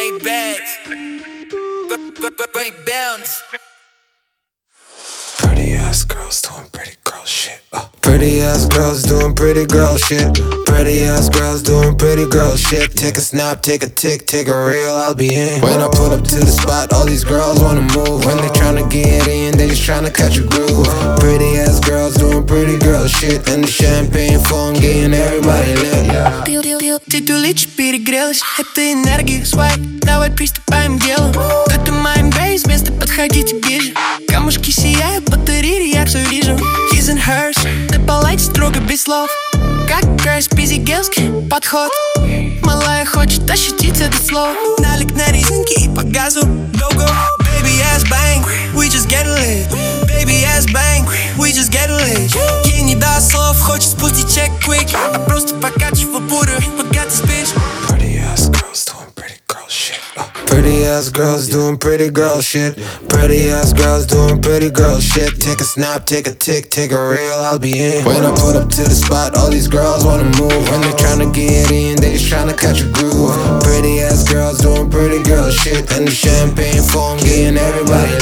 Ray-Bans, Ray-Bans. Pretty ass girls doing pretty girl shit. Pretty ass girls doing pretty girl shit. Pretty ass girls doing pretty girl shit. Take a snap, take a tick, take a reel, I'll be in. When I pull up to the spot, all these girls wanna move. When they tryna get in, they just tryna catch a groove. Pretty ass girls doing pretty girl shit. And the champagne phone getting everybody lit. Ты туличь перегрелась, это энергия свайп. Давай приступаем к делу. Это майн бейс, место подходите ближе. Камушки сияют, батареи, я все вижу. His and hers, ты полайте строго без слов. Как Грейс, пизигелский подход. Малая хочет ощутить этот слов. Налик на резинке и по газу. Go go, baby ass bang, we just get lit. Baby ass bang, we just get lit. Ей не даст слов, хочет спустить чек quick. А просто покачивай бурю, пока ты спишь. Pretty ass girls doing pretty girl shit. Pretty ass girls doing pretty girl shit. Pretty ass girls doing pretty girl shit. Take a snap, take a tick, take a reel, I'll be in. When I pull up to the spot, all these girls wanna move. When they tryna get in, they just tryna catch a groove. Pretty ass girls doing pretty girl shit. And the champagne phone getting everybody